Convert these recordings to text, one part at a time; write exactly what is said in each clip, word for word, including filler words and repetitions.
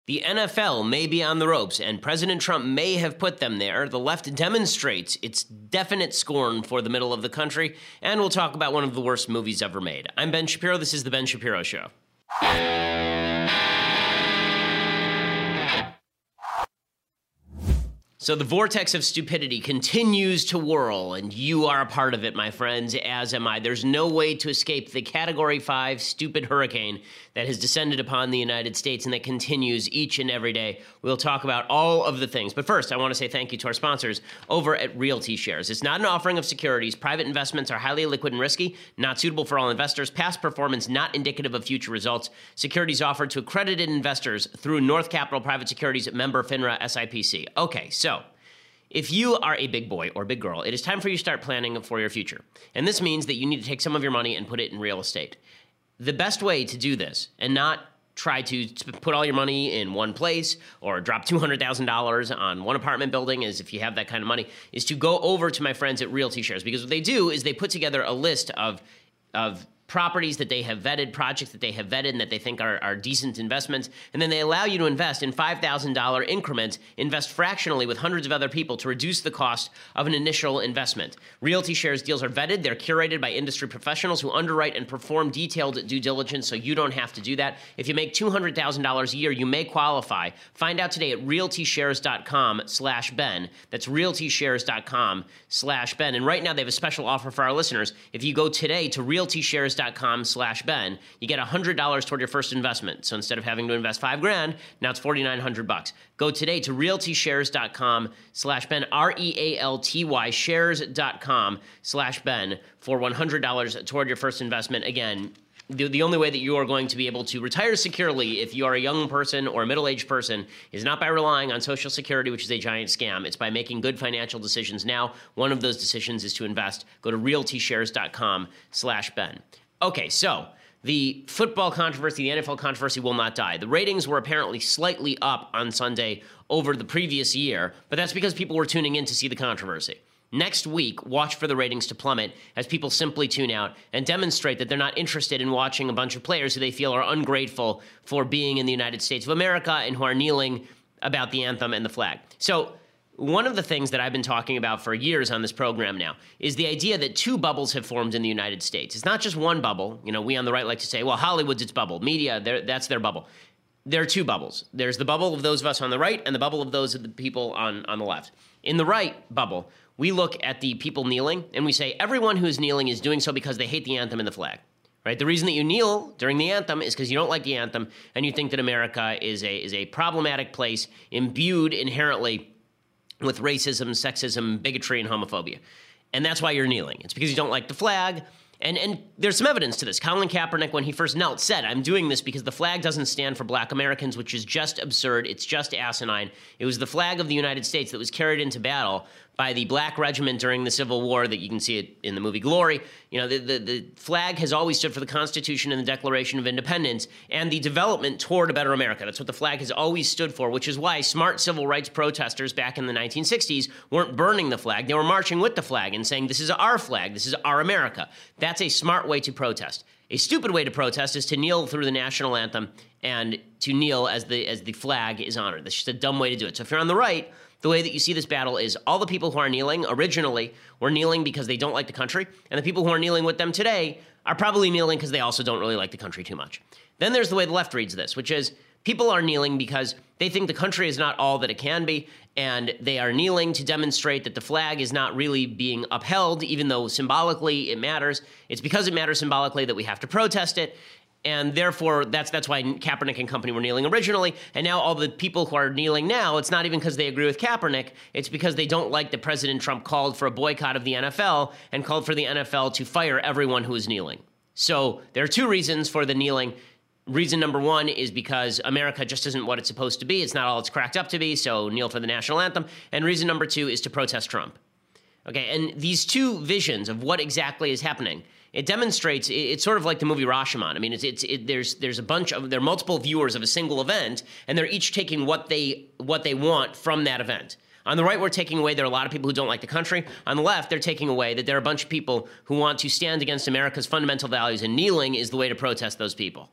The N F L may be on the ropes, and President Trump may have put them there. The left demonstrates its definite scorn for the middle of the country, and we'll talk about one of the worst movies ever made. I'm Ben Shapiro. This is The Ben Shapiro Show. So the vortex of stupidity continues to whirl, and you are a part of it, my friends, as am I. There's no way to escape the Category five stupid hurricane that has descended upon the United States and that continues each and every day. We'll talk about all of the things. But first, I want to say thank you to our sponsors over at Realty Shares. It's not an offering of securities. Private investments are highly liquid and risky, not suitable for all investors. Past performance not indicative of future results. Securities offered to accredited investors through North Capital Private Securities, member FINRA S I P C. Okay, so if you are a big boy or big girl, it is time for you to start planning for your future. And this means that you need to take some of your money and put it in real estate. The best way to do this and not try to put all your money in one place or drop two hundred thousand dollars on one apartment building, as if you have that kind of money, is to go over to my friends at Realty Shares. Because what they do is they put together a list of, of properties that they have vetted, projects that they have vetted and that they think are, are decent investments, and then they allow you to invest in five thousand dollars increments, invest fractionally with hundreds of other people to reduce the cost of an initial investment. Realty Shares deals are vetted. They're curated by industry professionals who underwrite and perform detailed due diligence, so you don't have to do that. If you make two hundred thousand dollars a year, you may qualify. Find out today at realtyshares.com slash Ben. That's realtyshares.com slash Ben. And right now they have a special offer for our listeners. If you go today to realtyshares.com com slash Ben, you get one hundred dollars toward your first investment. So instead of having to invest five grand, now it's forty-nine hundred bucks. Go today to realtyshares.com slash Ben, R E A L T Y, shares.com slash Ben for one hundred dollars toward your first investment. Again, the, the only way that you are going to be able to retire securely if you are a young person or a middle-aged person is not by relying on Social Security, which is a giant scam. It's by making good financial decisions now. One of those decisions is to invest. Go to realtyshares.com slash Ben. Okay, so the football controversy, the N F L controversy will not die. The ratings were apparently slightly up on Sunday over the previous year, but that's because people were tuning in to see the controversy. Next week, watch for the ratings to plummet as people simply tune out and demonstrate that they're not interested in watching a bunch of players who they feel are ungrateful for being in the United States of America and who are kneeling about the anthem and the flag. So one of the things that I've been talking about for years on this program now is the idea that two bubbles have formed in the United States. It's not just one bubble. You know, we on the right like to say, well, Hollywood's its bubble. Media, that's their bubble. There are two bubbles. There's the bubble of those of us on the right and the bubble of those of the people on, on the left. In the right bubble, we look at the people kneeling and we say everyone who is kneeling is doing so because they hate the anthem and the flag. Right? The reason that you kneel during the anthem is because you don't like the anthem and you think that America is a is a problematic place imbued inherently with racism, sexism, bigotry, and homophobia. And that's why you're kneeling. It's because you don't like the flag. And and there's some evidence to this. Colin Kaepernick, when he first knelt, said, I'm doing this because the flag doesn't stand for black Americans, which is just absurd. It's just asinine. It was the flag of the United States that was carried into battle by the black regiment during the Civil War, that you can see it in the movie Glory. You know, the, the, the flag has always stood for the Constitution and the Declaration of Independence and the development toward a better America. That's what the flag has always stood for, which is why smart civil rights protesters back in the nineteen sixties weren't burning the flag. They were marching with the flag and saying, this is our flag, this is our America. That's a smart way to protest. A stupid way to protest is to kneel through the national anthem and to kneel as the as the flag is honored. That's just a dumb way to do it. So if you're on the right, the way that you see this battle is all the people who are kneeling originally were kneeling because they don't like the country, and the people who are kneeling with them today are probably kneeling because they also don't really like the country too much. Then there's the way the left reads this, which is people are kneeling because they think the country is not all that it can be, and they are kneeling to demonstrate that the flag is not really being upheld, even though symbolically it matters. It's because it matters symbolically that we have to protest it. And therefore, that's that's why Kaepernick and company were kneeling originally. And now all the people who are kneeling now, it's not even because they agree with Kaepernick. It's because they don't like that President Trump called for a boycott of the N F L and called for the N F L to fire everyone who is kneeling. So there are two reasons for the kneeling. Reason number one is because America just isn't what it's supposed to be. It's not all it's cracked up to be, so kneel for the national anthem. And reason number two is to protest Trump. Okay, and these two visions of what exactly is happening, it demonstrates, it's sort of like the movie Rashomon. I mean, it's, it's, it, there's there's a bunch of, there are multiple viewers of a single event, and they're each taking what they what they want from that event. On the right, we're taking away there are a lot of people who don't like the country. On the left, they're taking away that there are a bunch of people who want to stand against America's fundamental values, and kneeling is the way to protest those people.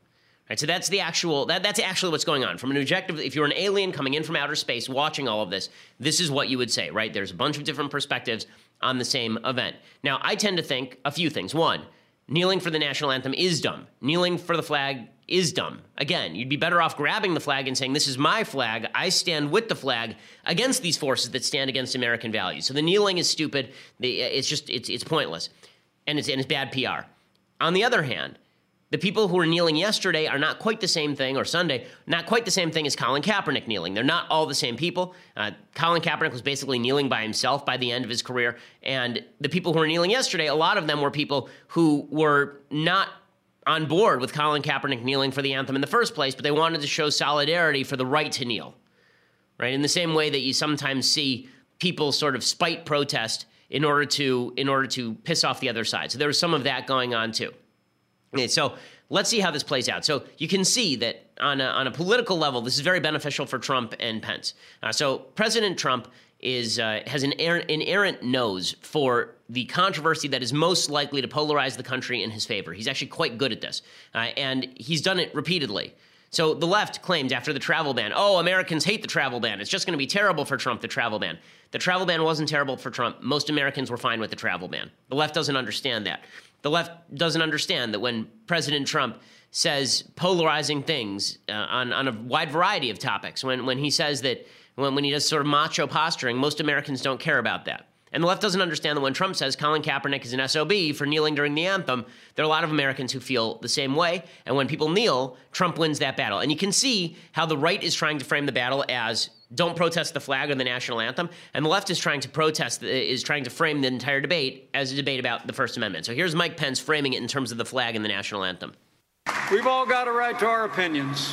Right, so that's the actual, that, that's actually what's going on. From an objective, if you're an alien coming in from outer space watching all of this, this is what you would say, right? There's a bunch of different perspectives on the same event. Now, I tend to think a few things. One, kneeling for the national anthem is dumb. Kneeling for the flag is dumb. Again, you'd be better off grabbing the flag and saying, this is my flag. I stand with the flag against these forces that stand against American values. So the kneeling is stupid. The, it's just, it's, it's pointless. And it's, and it's bad P R. On the other hand, the people who were kneeling yesterday are not quite the same thing, or Sunday, not quite the same thing as Colin Kaepernick kneeling. They're not all the same people. Uh, Colin Kaepernick was basically kneeling by himself by the end of his career. And the people who were kneeling yesterday, a lot of them were people who were not on board with Colin Kaepernick kneeling for the anthem in the first place, but they wanted to show solidarity for the right to kneel, right? In the same way that you sometimes see people sort of spite protest in order to, in order to piss off the other side. So there was some of that going on too. Okay, so let's see how this plays out. So you can see that on a, on a political level, this is very beneficial for Trump and Pence. Uh, so President Trump is uh, has an errant, an errant nose for the controversy that is most likely to polarize the country in his favor. He's actually quite good at this, uh, and he's done it repeatedly. So the left claimed after the travel ban, oh, Americans hate the travel ban. It's just going to be terrible for Trump, the travel ban. The travel ban wasn't terrible for Trump. Most Americans were fine with the travel ban. The left doesn't understand that. The left doesn't understand that when President Trump says polarizing things uh, on, on a wide variety of topics, when, when he says that, when, when he does sort of macho posturing, most Americans don't care about that. And the left doesn't understand that when Trump says Colin Kaepernick is an S O B for kneeling during the anthem, there are a lot of Americans who feel the same way. And when people kneel, Trump wins that battle. And you can see how the right is trying to frame the battle as don't protest the flag or the national anthem. And the left is trying to protest, is trying to frame the entire debate as a debate about the First Amendment. So here's Mike Pence framing it in terms of the flag and the national anthem. We've all got a right to our opinions.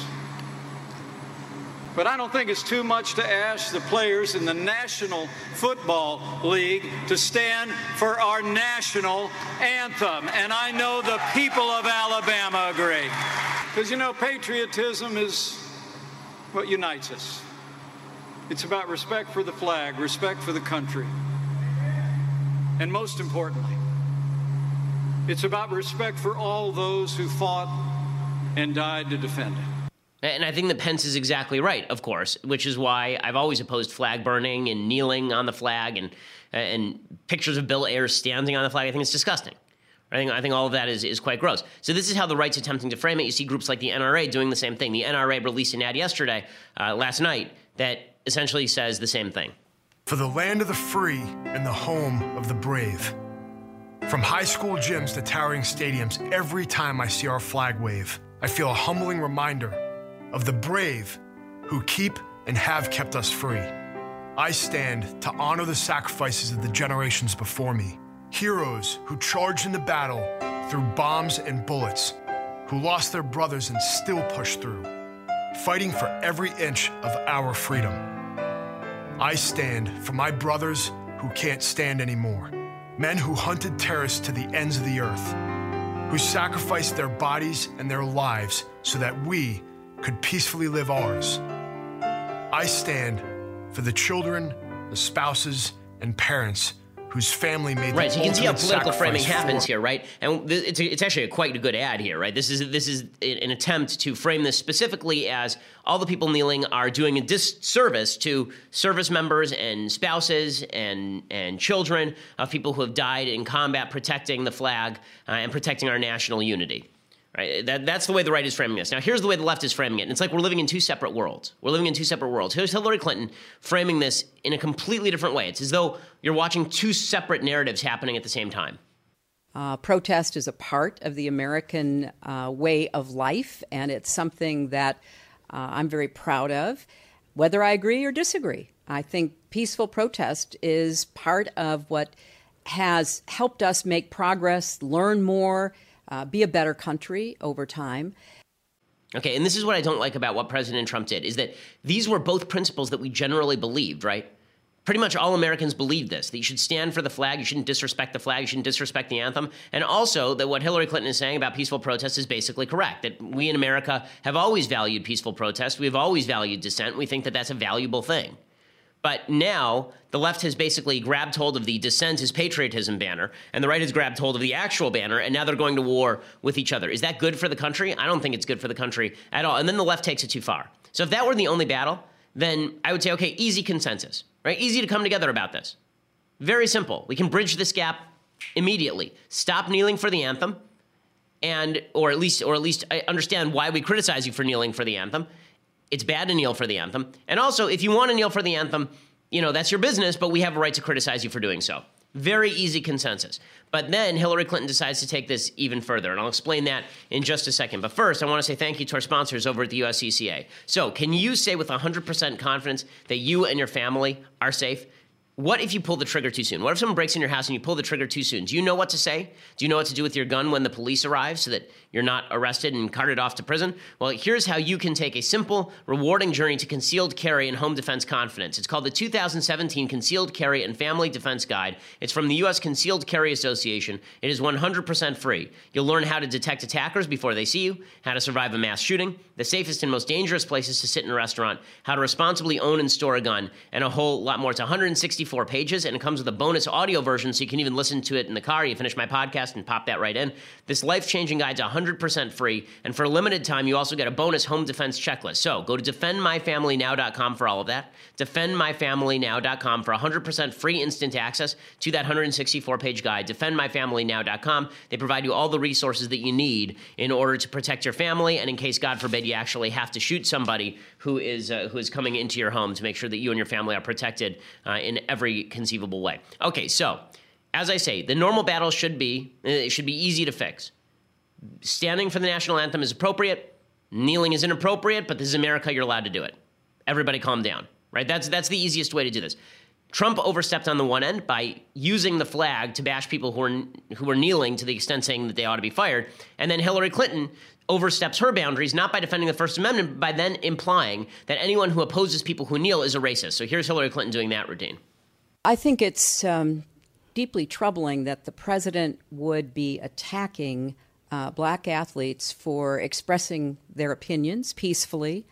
But I don't think it's too much to ask the players in the National Football League to stand for our national anthem. And I know the people of Alabama agree. Because, you know, patriotism is what unites us. It's about respect for the flag, respect for the country. And most importantly, it's about respect for all those who fought and died to defend it. And I think that Pence is exactly right, of course, which is why I've always opposed flag burning and kneeling on the flag and and pictures of Bill Ayers standing on the flag. I think it's disgusting. I think I think all of that is, is quite gross. So this is how the right's attempting to frame it. You see groups like the N R A doing the same thing. The N R A released an ad yesterday, uh, last night, that essentially says the same thing. For the land of the free and the home of the brave. From high school gyms to towering stadiums, every time I see our flag wave, I feel a humbling reminder of the brave who keep and have kept us free. I stand to honor the sacrifices of the generations before me, heroes who charged into battle through bombs and bullets, who lost their brothers and still pushed through, fighting for every inch of our freedom. I stand for my brothers who can't stand anymore, men who hunted terrorists to the ends of the earth, who sacrificed their bodies and their lives so that we could peacefully live ours. I stand for the children, the spouses, and parents whose family made right. So you can see how political framing happens for. here, right? And it's a, it's actually a quite a good ad here, right? This is this is an attempt to frame this specifically as all the people kneeling are doing a disservice to service members and spouses and and children of people who have died in combat protecting the flag uh, and protecting our national unity. Right? That, that's the way the right is framing this. Now, here's the way the left is framing it. And it's like we're living in two separate worlds. We're living in two separate worlds. Here's Hillary Clinton framing this in a completely different way. It's as though you're watching two separate narratives happening at the same time. Uh, protest is a part of the American uh, way of life, and it's something that uh, I'm very proud of, whether I agree or disagree. I think peaceful protest is part of what has helped us make progress, learn more, Uh, be a better country over time. Okay, and this is what I don't like about what President Trump did, is that these were both principles that we generally believed, right? Pretty much all Americans believed this, that you should stand for the flag, you shouldn't disrespect the flag, you shouldn't disrespect the anthem, and also that what Hillary Clinton is saying about peaceful protest is basically correct, that we in America have always valued peaceful protest, we've always valued dissent, we think that that's a valuable thing. But now the left has basically grabbed hold of the dissent is patriotism banner, and the right has grabbed hold of the actual banner, and now they're going to war with each other. Is that good for the country? I don't think it's good for the country at all. And then the left takes it too far. So if that were the only battle, then I would say, okay, easy consensus, right? Easy to come together about this. Very simple. We can bridge this gap immediately. Stop kneeling for the anthem, and or at least or at least understand why we criticize you for kneeling for the anthem. It's bad to kneel for the anthem. And also, if you want to kneel for the anthem, you know, that's your business, but we have a right to criticize you for doing so. Very easy consensus. But then Hillary Clinton decides to take this even further, and I'll explain that in just a second. But first, I want to say thank you to our sponsors over at the U S C C A. So can you say with one hundred percent confidence that you and your family are safe? What if you pull the trigger too soon? What if someone breaks in your house and you pull the trigger too soon? Do you know what to say? Do you know what to do with your gun when the police arrive so that you're not arrested and carted off to prison? Well, here's how you can take a simple, rewarding journey to concealed carry and home defense confidence. It's called the two thousand seventeen Concealed Carry and Family Defense Guide. It's from the U S Concealed Carry Association. It is one hundred percent free. You'll learn how to detect attackers before they see you, how to survive a mass shooting, the safest and most dangerous places to sit in a restaurant, how to responsibly own and store a gun, and a whole lot more. It's one hundred sixty-four pages, and it comes with a bonus audio version, so you can even listen to it in the car. You finish my podcast and pop that right in. This life-changing guide's one hundred percent free, and for a limited time, you also get a bonus home defense checklist. So go to defend my family now dot com for all of that. defend my family now dot com for one hundred percent free instant access to that one hundred sixty-four page guide. defend my family now dot com. They provide you all the resources that you need in order to protect your family, and in case, God forbid, you actually have to shoot somebody who is uh, who is coming into your home, to make sure that you and your family are protected uh, in every conceivable way. Okay, so as I say, the normal battle should be it should be easy to fix. Standing for the national anthem is appropriate. Kneeling is inappropriate, but this is America. You're allowed to do it. Everybody calm down, right? That's that's the easiest way to do this. Trump overstepped on the one end by using the flag to bash people who are who are kneeling, to the extent saying that they ought to be fired. And then Hillary Clinton oversteps her boundaries, not by defending the First Amendment, but by then implying that anyone who opposes people who kneel is a racist. So here's Hillary Clinton doing that routine. I think it's um, deeply troubling that the president would be attacking uh, black athletes for expressing their opinions peacefully.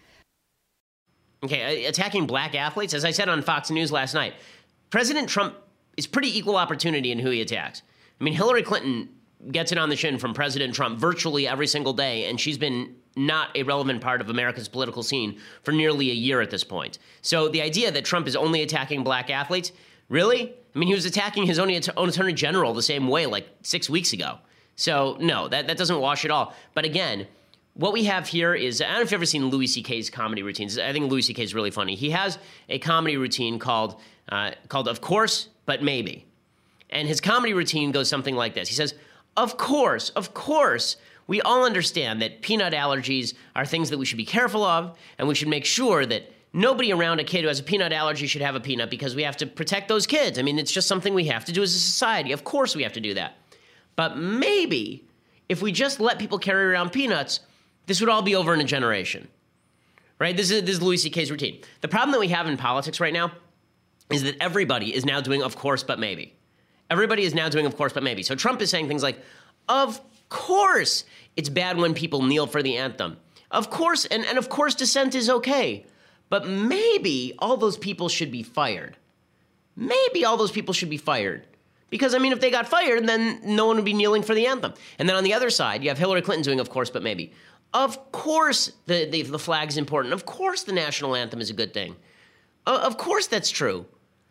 Okay, attacking black athletes? As I said on Fox News last night, President Trump is pretty equal opportunity in who he attacks. I mean, Hillary Clinton gets it on the shin from President Trump virtually every single day, and she's been not a relevant part of America's political scene for nearly a year at this point. So the idea that Trump is only attacking black athletes, really? I mean, he was attacking his own, own attorney general the same way like six weeks ago. So no, that, that doesn't wash at all. But again, what we have here is, I don't know if you've ever seen Louis C K's comedy routines. I think Louis C K is really funny. He has a comedy routine called, uh, called Of Course, But Maybe. And his comedy routine goes something like this. He says, of course, of course, we all understand that peanut allergies are things that we should be careful of, and we should make sure that nobody around a kid who has a peanut allergy should have a peanut, because we have to protect those kids. I mean, it's just something we have to do as a society. Of course we have to do that. But maybe if we just let people carry around peanuts, this would all be over in a generation, right? This is, this is Louis C K's routine. The problem that we have in politics right now is that everybody is now doing of course, but maybe. Everybody is now doing of course, but maybe. So Trump is saying things like, of course it's bad when people kneel for the anthem. Of course, and, and of course dissent is okay. But maybe all those people should be fired. Maybe all those people should be fired. Because, I mean, if they got fired, then no one would be kneeling for the anthem. And then on the other side, you have Hillary Clinton doing of course, but maybe. Of course the, the, the flag is important. Of course the national anthem is a good thing. Uh, of course that's true.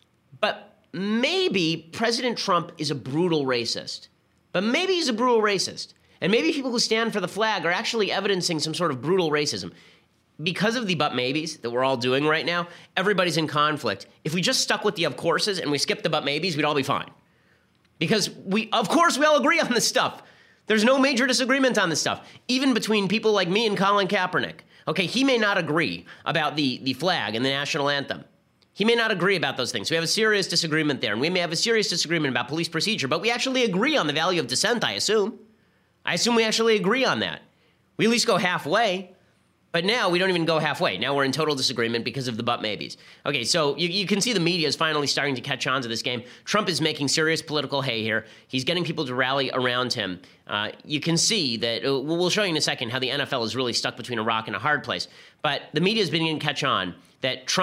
But maybe President Trump is a brutal racist. But maybe he's a brutal racist. And maybe people who stand for the flag are actually evidencing some sort of brutal racism. Because of the but maybes that we're all doing right now, everybody's in conflict. If we just stuck with the of courses and we skipped the but maybes, we'd all be fine. Because we, of course, we all agree on this stuff. There's no major disagreement on this stuff, even between people like me and Colin Kaepernick. Okay, he may not agree about the, the flag and the national anthem. He may not agree about those things. We have a serious disagreement there, and we may have a serious disagreement about police procedure, but we actually agree on the value of dissent, I assume. I assume we actually agree on that. We at least go halfway. But now we don't even go halfway. Now we're in total disagreement because of the but maybes. Okay, so you, you can see the media is finally starting to catch on to this game. Trump is making serious political hay here. He's getting people to rally around him. Uh, you can see that, uh, we'll show you in a second how the N F L is really stuck between a rock and a hard place. But the media is beginning to catch on that Trump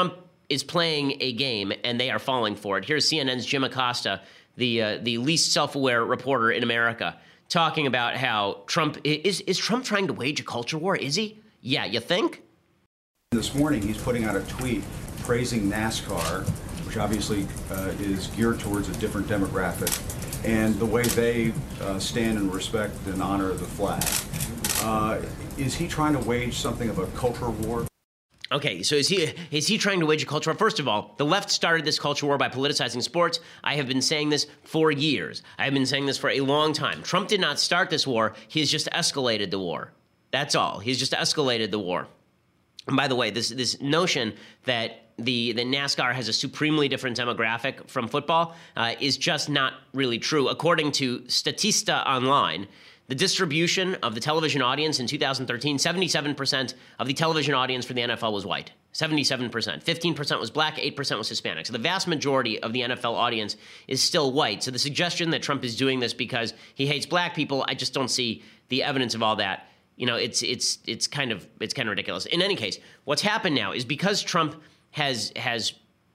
is playing a game and they are falling for it. Here's C N N's Jim Acosta, the uh, the least self-aware reporter in America, talking about how Trump is is Trump trying to wage a culture war? Is he? Yeah, you think? This morning, he's putting out a tweet praising NASCAR, which obviously uh, is geared towards a different demographic, and the way they uh, stand and respect and honor the flag. Uh, is he trying to wage something of a culture war? Okay, so is he is he trying to wage a culture war? First of all, the left started this culture war by politicizing sports. I have been saying this for years. I have been saying this for a long time. Trump did not start this war. He has just escalated the war. That's all. He's just escalated the war. And by the way, this this notion that the, the NASCAR has a supremely different demographic from football uh, is just not really true. According to Statista Online, the distribution of the television audience in two thousand thirteen, seventy-seven percent of the television audience for the N F L was white. seventy-seven percent. fifteen percent was black, eight percent was Hispanic. So the vast majority of the N F L audience is still white. So the suggestion that Trump is doing this because he hates black people, I just don't see the evidence of all that. You know, it's it's it's kind of it's kind of ridiculous. In any case, what's happened now is because Trump has has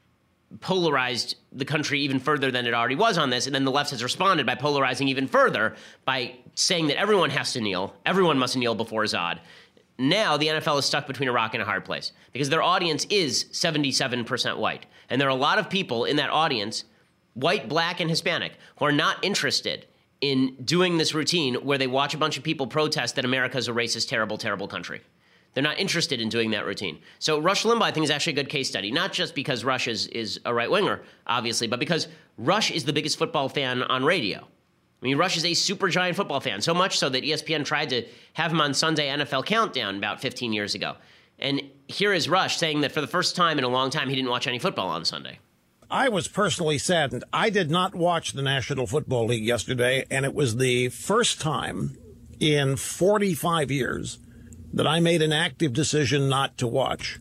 polarized the country even further than it already was on this, and then the left has responded by polarizing even further by saying that everyone has to kneel, everyone must kneel before Zod. Now the N F L is stuck between a rock and a hard place because their audience is seventy-seven percent white, and there are a lot of people in that audience, white, black, and Hispanic, who are not interested in doing this routine where they watch a bunch of people protest that America is a racist, terrible, terrible country. They're not interested in doing that routine. So Rush Limbaugh, I think, is actually a good case study, not just because Rush is, is a right-winger, obviously, but because Rush is the biggest football fan on radio. I mean, Rush is a super giant football fan, so much so that E S P N tried to have him on Sunday N F L Countdown about fifteen years ago. And here is Rush saying that for the first time in a long time, he didn't watch any football on Sunday. I was personally saddened. I did not watch the National Football League yesterday, and it was the first time in forty-five years that I made an active decision not to watch,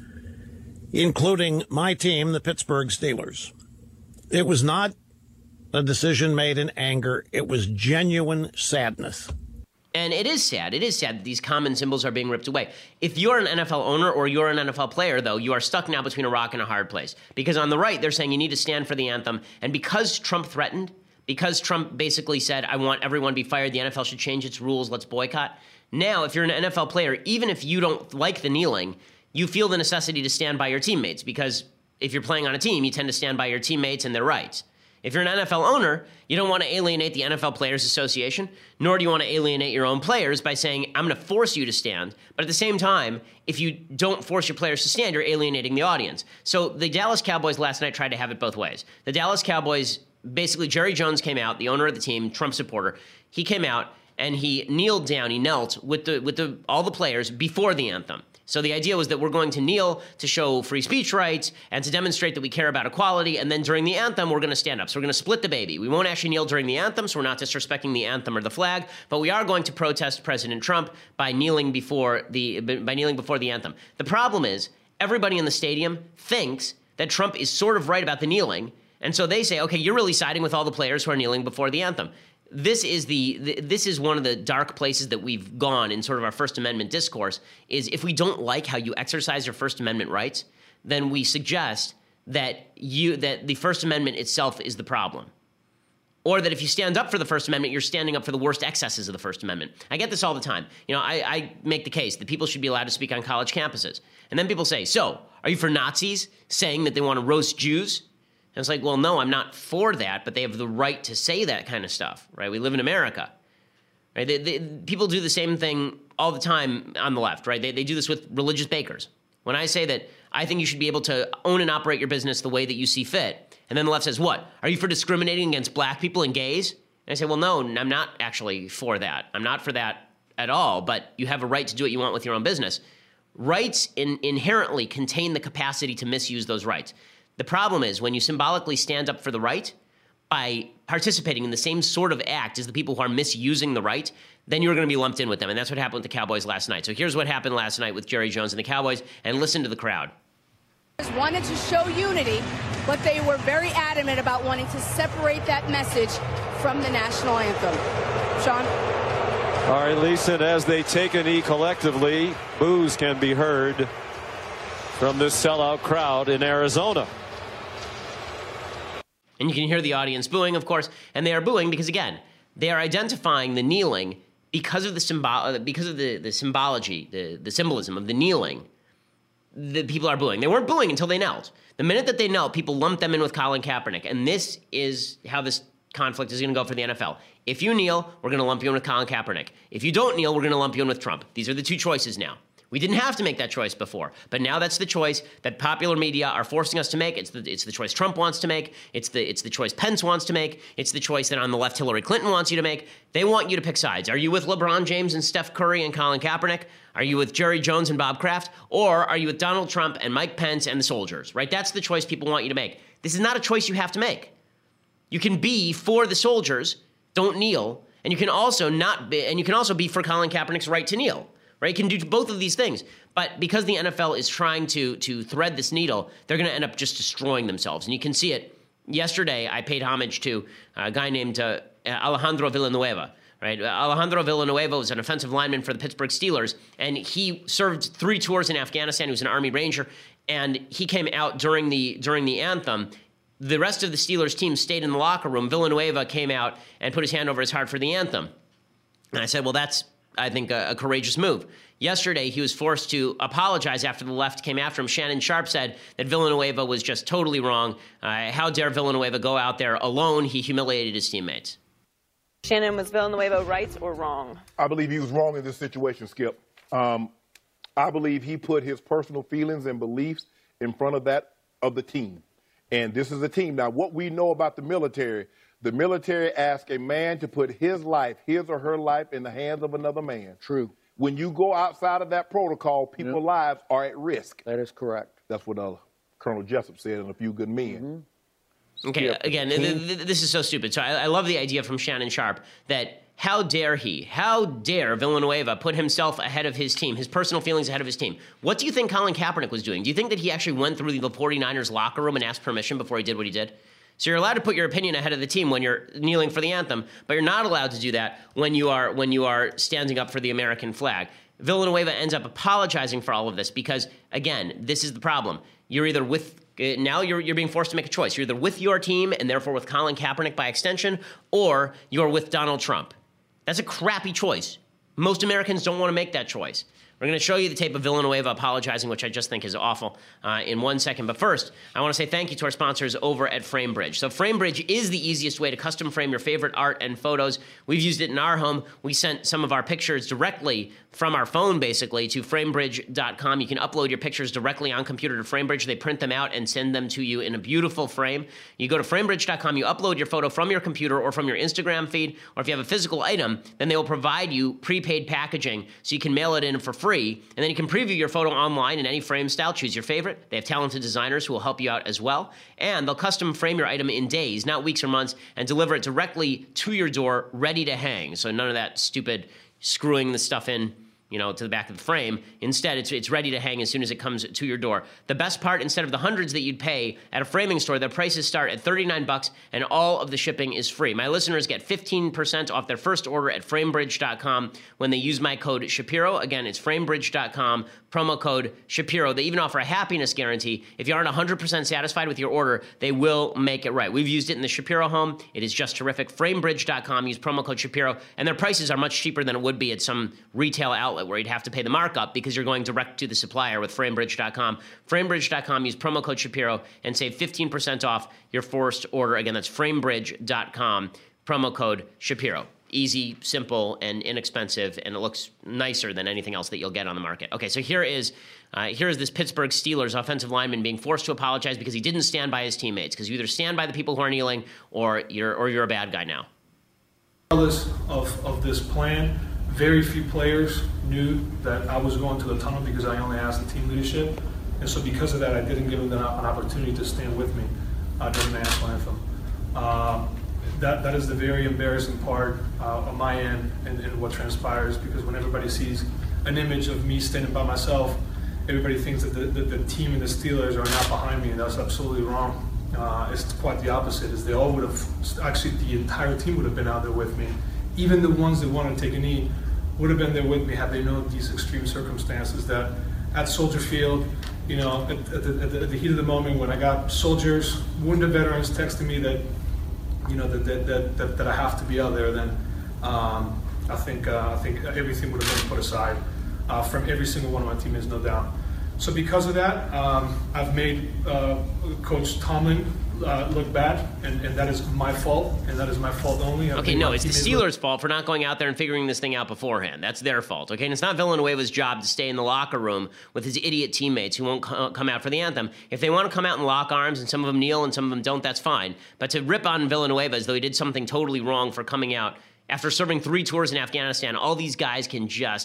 including my team, the Pittsburgh Steelers. It was not a decision made in anger. It was genuine sadness. And it is sad. It is sad that these common symbols are being ripped away. If you're an N F L owner or you're an N F L player, though, you are stuck now between a rock and a hard place. Because on the right, they're saying you need to stand for the anthem. And because Trump threatened, because Trump basically said, I want everyone to be fired, the N F L should change its rules, let's boycott. Now, if you're an N F L player, even if you don't like the kneeling, you feel the necessity to stand by your teammates. Because if you're playing on a team, you tend to stand by your teammates and their rights. If you're an N F L owner, you don't want to alienate the N F L Players Association, nor do you want to alienate your own players by saying, I'm going to force you to stand. But at the same time, if you don't force your players to stand, you're alienating the audience. So the Dallas Cowboys last night tried to have it both ways. The Dallas Cowboys, basically Jerry Jones came out, the owner of the team, Trump supporter. He came out and he kneeled down, he knelt with the with the all the players before the anthem. So the idea was that we're going to kneel to show free speech rights and to demonstrate that we care about equality, and then during the anthem, we're going to stand up. So we're going to split the baby. We won't actually kneel during the anthem, so we're not disrespecting the anthem or the flag, but we are going to protest President Trump by kneeling before the by kneeling before the anthem. The problem is, everybody in the stadium thinks that Trump is sort of right about the kneeling, and so they say, okay, you're really siding with all the players who are kneeling before the anthem. This is the, the this is one of the dark places that we've gone in sort of our First Amendment discourse, is if we don't like how you exercise your First Amendment rights, then we suggest that you that the First Amendment itself is the problem. Or that if you stand up for the First Amendment, you're standing up for the worst excesses of the First Amendment. I get this all the time. You know, I, I make the case that people should be allowed to speak on college campuses. And then people say, so, are you for Nazis saying that they want to roast Jews? And it's like, well, no, I'm not for that, but they have the right to say that kind of stuff, right? We live in America, right? They, they, people do the same thing all the time on the left, right? They, they do this with religious bakers. When I say that I think you should be able to own and operate your business the way that you see fit, and then the left says, what? Are you for discriminating against black people and gays? And I say, well, no, I'm not actually for that. I'm not for that at all, but you have a right to do what you want with your own business. Rights in, inherently contain the capacity to misuse those rights. The problem is when you symbolically stand up for the right by participating in the same sort of act as the people who are misusing the right, then you're going to be lumped in with them. And that's what happened with the Cowboys last night. So here's what happened last night with Jerry Jones and the Cowboys, and listen to the crowd. Wanted to show unity, but they were very adamant about wanting to separate that message from the national anthem. Sean? All right, Lisa, as they take a knee collectively, boos can be heard from this sellout crowd in Arizona. And you can hear the audience booing, of course, and they are booing because, again, they are identifying the kneeling because of the symbol, because of the, the symbology, the, the symbolism of the kneeling. The people are booing. They weren't booing until they knelt. The minute that they knelt, people lumped them in with Colin Kaepernick, and this is how this conflict is going to go for the N F L. If you kneel, we're going to lump you in with Colin Kaepernick. If you don't kneel, we're going to lump you in with Trump. These are the two choices now. We didn't have to make that choice before, but now that's the choice that popular media are forcing us to make. It's the it's the choice Trump wants to make. It's the it's the choice Pence wants to make. It's the choice that on the left Hillary Clinton wants you to make. They want you to pick sides. Are you with LeBron James and Steph Curry and Colin Kaepernick? Are you with Jerry Jones and Bob Kraft? Or are you with Donald Trump and Mike Pence and the soldiers, right? That's the choice people want you to make. This is not a choice you have to make. You can be for the soldiers, don't kneel, and you can also not be, and you can also be for Colin Kaepernick's right to kneel. Right? You can do both of these things. But because the N F L is trying to, to thread this needle, they're going to end up just destroying themselves. And you can see it. Yesterday, I paid homage to a guy named uh, Alejandro Villanueva. Right? Alejandro Villanueva was an offensive lineman for the Pittsburgh Steelers, and he served three tours in Afghanistan. He was an Army Ranger, and he came out during the during the anthem. The rest of the Steelers team stayed in the locker room. Villanueva came out and put his hand over his heart for the anthem. And I said, well, that's I think, a, a courageous move. Yesterday, he was forced to apologize after the left came after him. Shannon Sharpe said that Villanueva was just totally wrong. Uh, how dare Villanueva go out there alone? He humiliated his teammates. Shannon, was Villanueva right or wrong? I believe he was wrong in this situation, Skip. Um, I believe he put his personal feelings and beliefs in front of that of the team. And this is a team. Now, what we know about the military, the military asks a man to put his life, his or her life, in the hands of another man. True. When you go outside of that protocol, people's yep. lives are at risk. That is correct. That's what uh, Colonel Jessup said in A Few Good Men. Mm-hmm. Okay, yeah. again, th- th- this is so stupid. So I, I love the idea from Shannon Sharpe that how dare he, how dare Villanueva put himself ahead of his team, his personal feelings ahead of his team. What do you think Colin Kaepernick was doing? Do you think that he actually went through the 49ers locker room and asked permission before he did what he did? So you're allowed to put your opinion ahead of the team when you're kneeling for the anthem, but you're not allowed to do that when you are when you are standing up for the American flag. Villanueva ends up apologizing for all of this because, again, this is the problem. You're either with uh, now you're you're being forced to make a choice. You're either with your team and therefore with Colin Kaepernick by extension, or you're with Donald Trump. That's a crappy choice. Most Americans don't want to make that choice. We're going to show you the tape of Villanueva apologizing, which I just think is awful, uh, in one second. But first, I want to say thank you to our sponsors over at FrameBridge. So FrameBridge is the easiest way to custom frame your favorite art and photos. We've used it in our home. We sent some of our pictures directly from our phone, basically, to framebridge dot com. You can upload your pictures directly on computer to FrameBridge. They print them out and send them to you in a beautiful frame. You go to framebridge dot com, you upload your photo from your computer or from your Instagram feed, or if you have a physical item, then they will provide you prepaid packaging so you can mail it in for free. And then you can preview your photo online in any frame style. Choose your favorite. They have talented designers who will help you out as well. And they'll custom frame your item in days, not weeks or months, and deliver it directly to your door, ready to hang. So none of that stupid screwing the stuff in, you know, to the back of the frame. Instead, it's it's ready to hang as soon as it comes to your door. The best part, instead of the hundreds that you'd pay at a framing store, their prices start at thirty-nine bucks, and all of the shipping is free. My listeners get fifteen percent off their first order at framebridge dot com when they use my code Shapiro. Again, it's framebridge dot com, promo code Shapiro. They even offer a happiness guarantee. If you aren't one hundred percent satisfied with your order, they will make it right. We've used it in the Shapiro home. It is just terrific. framebridge dot com, use promo code Shapiro, and their prices are much cheaper than it would be at some retail outlet where you'd have to pay the markup because you're going direct to the supplier with framebridge dot com. framebridge dot com, use promo code Shapiro and save fifteen percent off your first order. Again, that's framebridge dot com, promo code Shapiro. Easy, simple, and inexpensive, and it looks nicer than anything else that you'll get on the market. Okay, so here is uh, here is this Pittsburgh Steelers offensive lineman being forced to apologize because he didn't stand by his teammates, because you either stand by the people who are kneeling or you're or you're a bad guy now. Regardless of, of this plan, very few players knew that I was going to the tunnel because I only asked the team leadership. And so because of that, I didn't give them an opportunity to stand with me uh, during the national anthem. Uh, that, that is the very embarrassing part uh, on my end and, and what transpires, because when everybody sees an image of me standing by myself, everybody thinks that the, the, the team and the Steelers are not behind me, and that's absolutely wrong. Uh, it's quite the opposite, is they all would have, actually the entire team would have been out there with me. Even the ones that wanted to take a knee would have been there with me had they known these extreme circumstances that at Soldier Field, you know, at, at, the, at, the, at the heat of the moment when I got soldiers, wounded veterans texting me that, you know, that that, that, that, that I have to be out there, then um, I think uh, I think everything would have been put aside uh, from every single one of my teammates, no doubt. So because of that, um, I've made uh, Coach Tomlin uh, look bad, and, and that is my fault, and that is my fault only. I've okay, no, it's the Steelers' look- fault for not going out there and figuring this thing out beforehand. That's their fault, okay? And it's not Villanueva's job to stay in the locker room with his idiot teammates who won't co- come out for the anthem. If they want to come out and lock arms, and some of them kneel and some of them don't, that's fine. But to rip on Villanueva as though he did something totally wrong for coming out after serving three tours in Afghanistan, all these guys can just,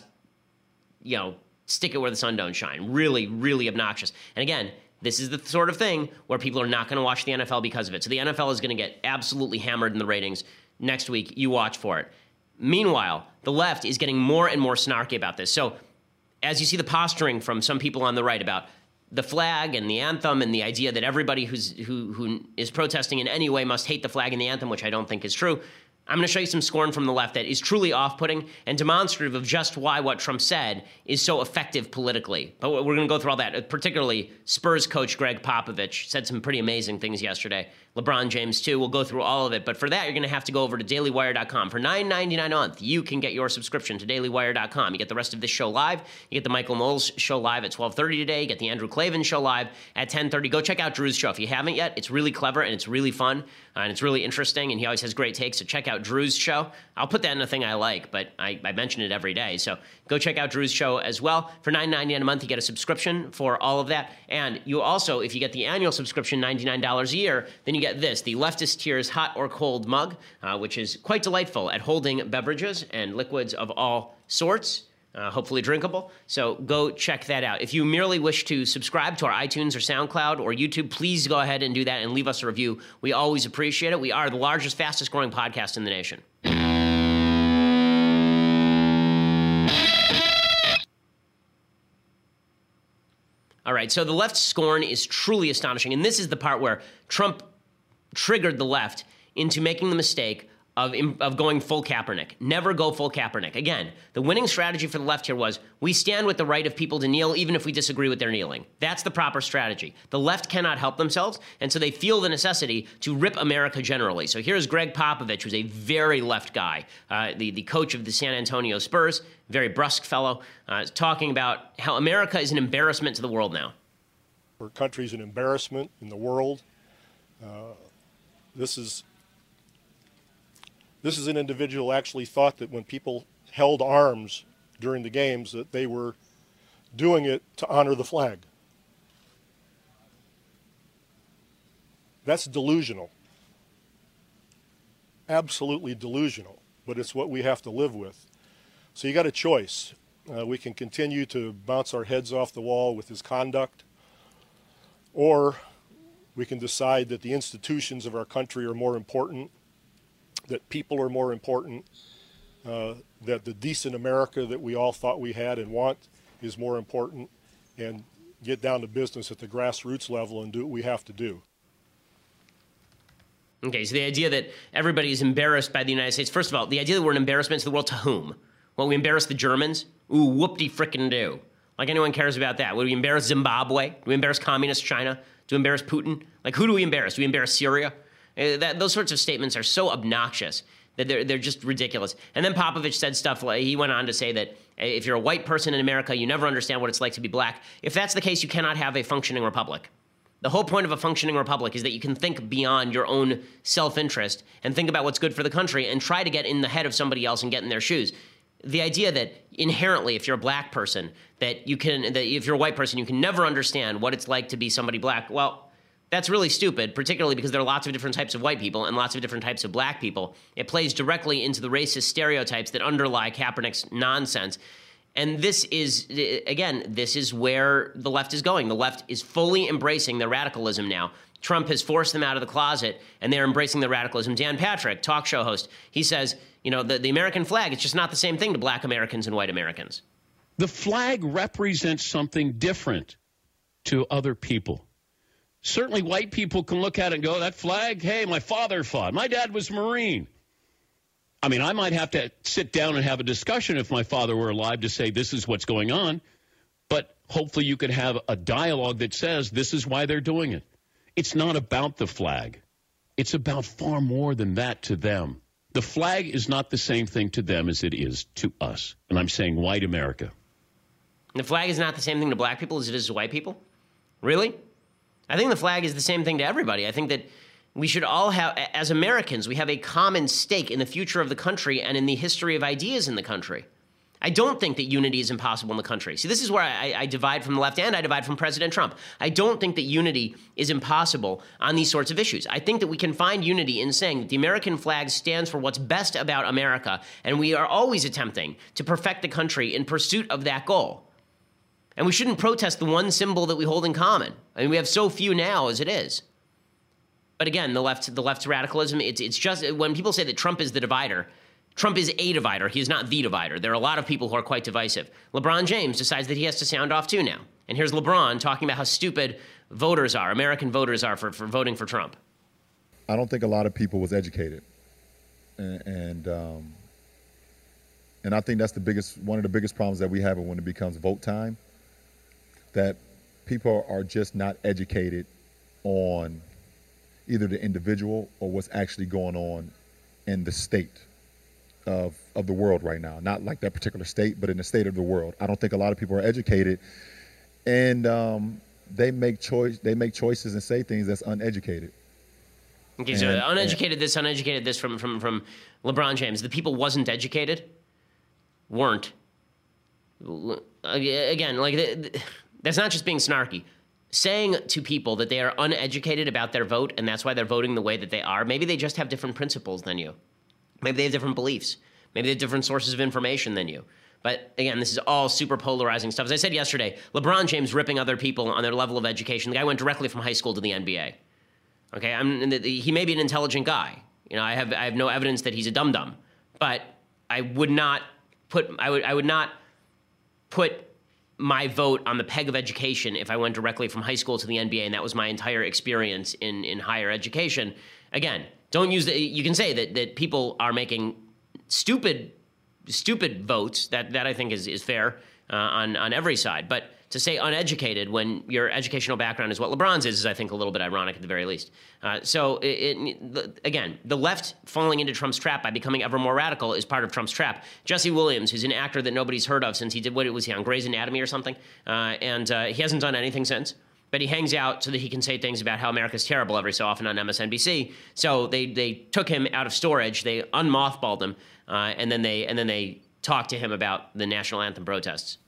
you know, stick it where the sun don't shine. Really, really obnoxious. And again, this is the sort of thing where people are not going to watch the N F L because of it. So the N F L is going to get absolutely hammered in the ratings next week. You watch for it. Meanwhile, the left is getting more and more snarky about this. So as you see the posturing from some people on the right about the flag and the anthem and the idea that everybody who's who who is protesting in any way must hate the flag and the anthem, which I don't think is true, I'm going to show you some scorn from the left that is truly off-putting and demonstrative of just why what Trump said is so effective politically. But we're going to go through all that. Particularly, Spurs coach Greg Popovich said some pretty amazing things yesterday. LeBron James, too. We'll go through all of it. But for that, you're going to have to go over to daily wire dot com. For nine ninety-nine a month, you can get your subscription to daily wire dot com. You get the rest of this show live. You get the Michael Knowles show live at twelve thirty today. You get the Andrew Klavan show live at ten thirty. Go check out Drew's show. If you haven't yet, it's really clever and it's really fun. Uh, and it's really interesting, and he always has great takes. So check out Drew's show. I'll put that in a thing I like, but I, I mention it every day. So go check out Drew's show as well. For nine ninety-nine a month, you get a subscription for all of that. And you also, if you get the annual subscription, ninety-nine dollars a year, then you get this, the Leftist Tears Hot or Cold mug, uh, which is quite delightful at holding beverages and liquids of all sorts. Uh, hopefully drinkable. So go check that out. If you merely wish to subscribe to our iTunes or SoundCloud or YouTube, please go ahead and do that and leave us a review. We always appreciate it. We are the largest, fastest growing podcast in the nation. All right, so the left's scorn is truly astonishing. And this is the part where Trump triggered the left into making the mistake Of, of going full Kaepernick. Never go full Kaepernick. Again, the winning strategy for the left here was we stand with the right of people to kneel even if we disagree with their kneeling. That's the proper strategy. The left cannot help themselves, and so they feel the necessity to rip America generally. So here's Greg Popovich, who's a very left guy, uh, the, the coach of the San Antonio Spurs, very brusque fellow, uh, talking about how America is an embarrassment to the world now. Our country's an embarrassment in the world. Uh, this is... This is an individual who actually thought that when people held arms during the games that they were doing it to honor the flag. That's delusional. Absolutely delusional, but it's what we have to live with. So you got a choice. Uh, we can continue to bounce our heads off the wall with his conduct, or we can decide that the institutions of our country are more important, that people are more important, uh, that the decent America that we all thought we had and want is more important, and get down to business at the grassroots level and do what we have to do. Okay, so the idea that everybody is embarrassed by the United States, first of all, the idea that we're an embarrassment to the world, to whom? Well, we embarrass the Germans? Ooh, whoop-de-frickin-do. Like anyone cares about that. Would we embarrass Zimbabwe? Do we embarrass communist China? Do we embarrass Putin? Like, who do we embarrass? Do we embarrass Syria? Uh, that, those sorts of statements are so obnoxious that they're, they're just ridiculous. And then Popovich said stuff like, he went on to say that if you're a white person in America, you never understand what it's like to be black. If that's the case, you cannot have a functioning republic. The whole point of a functioning republic is that you can think beyond your own self-interest and think about what's good for the country and try to get in the head of somebody else and get in their shoes. The idea that inherently, if you're a black person, that you can, that if you're a white person, you can never understand what it's like to be somebody black, well, that's really stupid, particularly because there are lots of different types of white people and lots of different types of black people. It plays directly into the racist stereotypes that underlie Kaepernick's nonsense. And this is, again, this is where the left is going. The left is fully embracing their radicalism now. Trump has forced them out of the closet, and they're embracing their radicalism. Dan Patrick, talk show host, he says, you know, the, the American flag, it's just not the same thing to black Americans and white Americans. The flag represents something different to other people. Certainly white people can look at it and go, that flag, hey, my father fought. My dad was a Marine. I mean, I might have to sit down and have a discussion if my father were alive to say this is what's going on. But hopefully you could have a dialogue that says this is why they're doing it. It's not about the flag. It's about far more than that to them. The flag is not the same thing to them as it is to us. And I'm saying white America. The flag is not the same thing to black people as it is to white people? Really? I think the flag is the same thing to everybody. I think that we should all have, as Americans, we have a common stake in the future of the country and in the history of ideas in the country. I don't think that unity is impossible in the country. See, this is where I, I divide from the left and I divide from President Trump. I don't think that unity is impossible on these sorts of issues. I think that we can find unity in saying that the American flag stands for what's best about America, and we are always attempting to perfect the country in pursuit of that goal. And we shouldn't protest the one symbol that we hold in common. I mean, we have so few now as it is. But again, the left, the left's radicalism, it's, it's just, when people say that Trump is the divider, Trump is a divider. He is not the divider. There are a lot of people who are quite divisive. LeBron James decides that he has to sound off too now. And here's LeBron talking about how stupid voters are, American voters are for, for voting for Trump. I don't think a lot of people was educated. And, and, um, and I think that's the biggest, one of the biggest problems that we have when it becomes vote time, that people are just not educated on either the individual or what's actually going on in the state of of the world right now. Not like that particular state, but in the state of the world. I don't think a lot of people are educated, and um, they make choice. They make choices and say things that's uneducated. Okay, and, so uneducated and, this, uneducated this from, from, from LeBron James. The people wasn't educated, weren't. Again, like that's not just being snarky. Saying to people that they are uneducated about their vote and that's why they're voting the way that they are, maybe they just have different principles than you. Maybe they have different beliefs. Maybe they have different sources of information than you. But again, this is all super polarizing stuff. As I said yesterday, LeBron James ripping other people on their level of education. The guy went directly from high school to the N B A. Okay, I'm, he may be an intelligent guy. You know, I have I have no evidence that he's a dum-dum. But I would not put I would I would not put my vote on the peg of education if I went directly from high school to the N B A and that was my entire experience in, in higher education. Again, don't use the, you can say that, that people are making stupid, stupid votes. That, that I think is, is fair uh, on, on every side. But to say uneducated when your educational background is what LeBron's is, is I think a little bit ironic at the very least. Uh, so it, it, the, again, the left falling into Trump's trap by becoming ever more radical is part of Trump's trap. Jesse Williams, who's an actor that nobody's heard of since he did, what was he on, Grey's Anatomy or something? Uh, and uh, he hasn't done anything since. But he hangs out so that he can say things about how America's terrible every so often on M S N B C. So they, they took him out of storage, they unmothballed him, uh, and then they and then they talked to him about the national anthem protests.